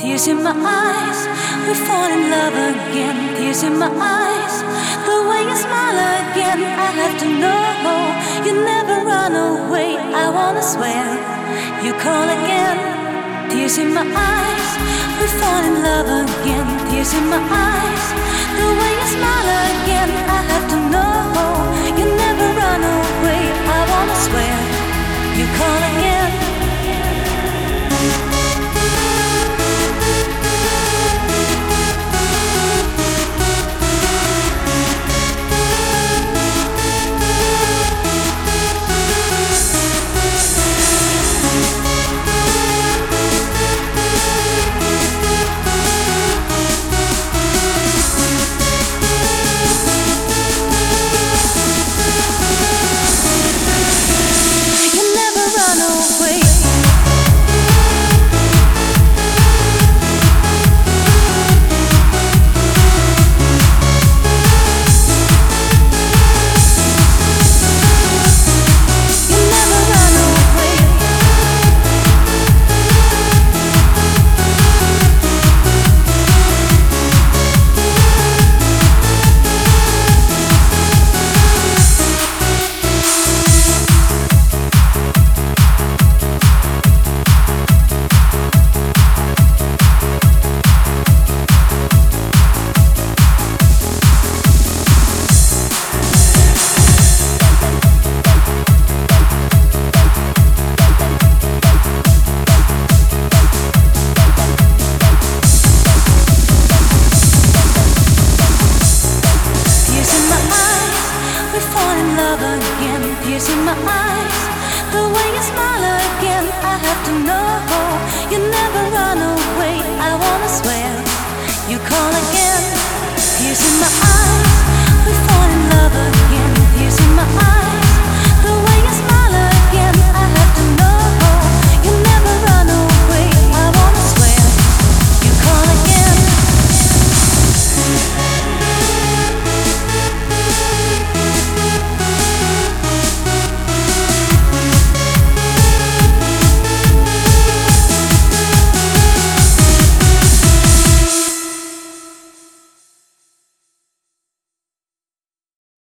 Tears in my eyes, we fall in love again. Tears in my eyes, the way you smile again. I have to know you never run away. I wanna swear you call again. Tears in my eyes, we fall in love again. Tears in my eyes, the way you smile again. I have to know you never run away. I wanna swear you call again. Tears in my eyes, the way you smile again. I have to know you never run away. I wanna swear you call again. Tears in my eyes.